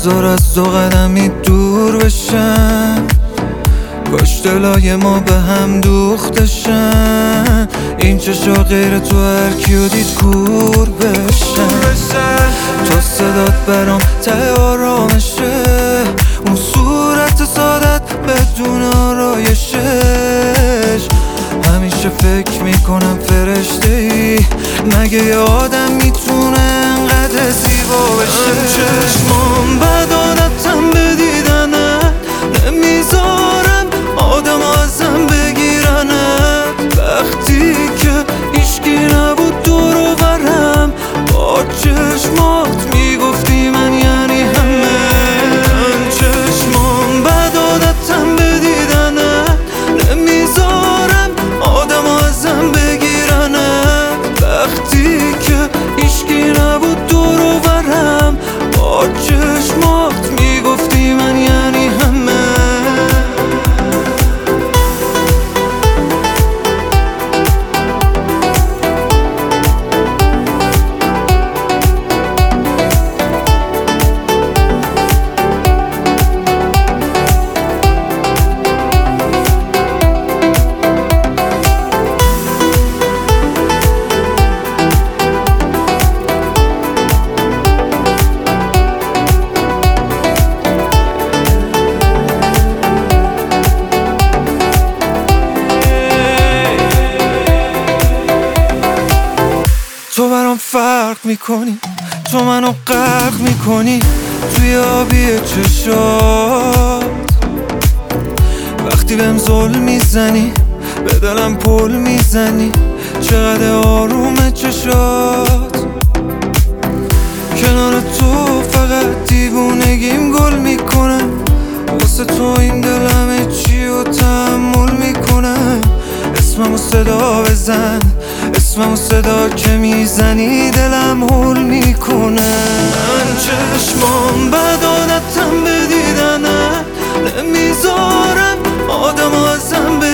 بذار از 2 قدمی دور بشن، کاش دلای ما به هم دوختشن. این چشا غیر تو هر کیو دید کور بشن. تو صدات برام ته آرامشه، اون صورت سادت بدون آرایشش. همیشه فکر میکنم فرشته ای، مگه یه آدم میتونه انقدر زیبا بشه؟ چشمام بد عادتم به دیدنت، نمیذارم آدم ازم بگیرنت. وقتی که هیچکی نبود دور و برم، با چشمات میگفتی من یعنی همه. چشمام بد عادتم به دیدنت، نمیذارم آدم ازم بگیرنت. وقتی که هیچکی نبود دور و برم، با چشمات میگفتی من یعنی همه. تو برام فرق میکنی، تو منو غرق میکنی توی آبی چشات. وقتی بهم ظلم میزنی به دلم پل میزنی، چقدر آرومه چشات. کنار تو فقط دیوونگیم گل میکنه، واسه تو این دلم چی و تحمل میکنه. اسممو صدا بزن، اسممو صدا که میزنی دلم هول میکنه. من چشمام بد عادتم به دیدنت، نمیذارم آدم ازم